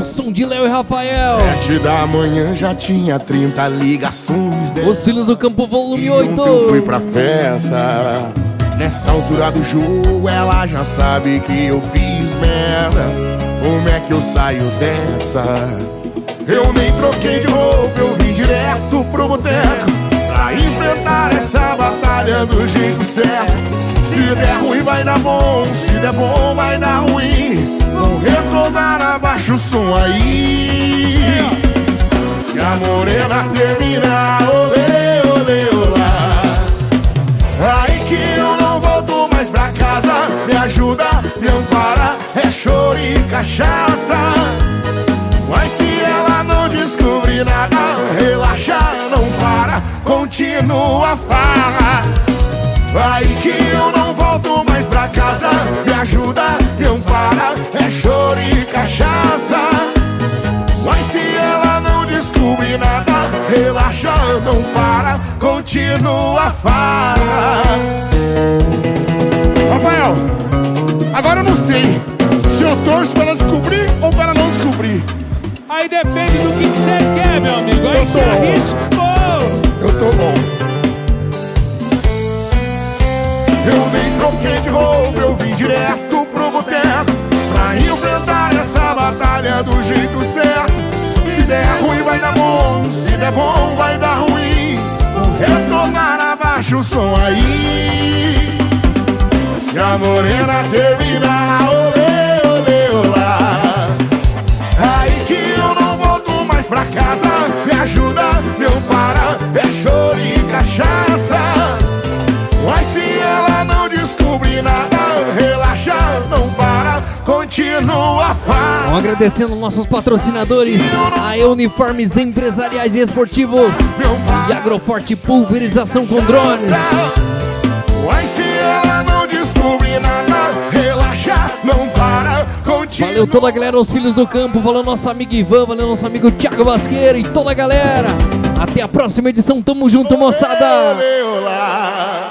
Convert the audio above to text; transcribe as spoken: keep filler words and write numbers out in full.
som de Léo e Rafael. Sete da manhã já tinha trinta ligações dela. Os Filhos do Campo, volume E oito. ontem eu fui pra festa. Nessa altura do jogo ela já sabe que eu fiz merda. Como é que eu saio dessa? Eu nem troquei de roupa, eu vim direto pro boteco pra enfrentar essa batalha do jeito certo. Se der ruim vai dar bom, se der bom vai dar ruim. Vou retornar, abaixa o som aí. Se a morena terminar, olê, olê, olá. Aí que eu não volto mais pra casa. Me ajuda, me ampara, é choro e cachaça. Mas se ela não descobrir nada, relaxa, não para, continua a farra. Aí que eu não volto mais pra casa. Me ajuda, me ampara, é choro e cachaça. Mas se ela não descobrir nada, relaxa, não para, continua a farra. Rafael, agora eu não sei se eu torço pra ela descobrir ou pra ela não descobrir. Aí depende do que você quer, meu amigo. Aí Eu você tô bom. arriscou. Eu tô bom. Eu nem troquei de roupa, eu vim direto pro boteco pra enfrentar essa batalha do jeito certo. Se der ruim vai dar bom, se der bom vai dar ruim. Vou retornar, abaixa o som aí. Se a morena terminar, olê, olê, olá. Aí que eu não volto mais pra casa. Me ajuda, me ampara, é choro e cachaça. Mas se ela não descobrir nada, relaxa, não para, continua a farra. Vamos agradecendo nossos patrocinadores, a Uniformes Empresariais e Esportivos e Agroforte Pulverização com Drones. Mas se ela não descobrir nada, relaxa, não para, continua. Valeu toda a galera, os Filhos do Campo, valeu nosso amigo Ivan, valeu nosso amigo Thiago Basqueira e toda a galera. Até a próxima edição, tamo junto, moçada. Olê, olê, olá.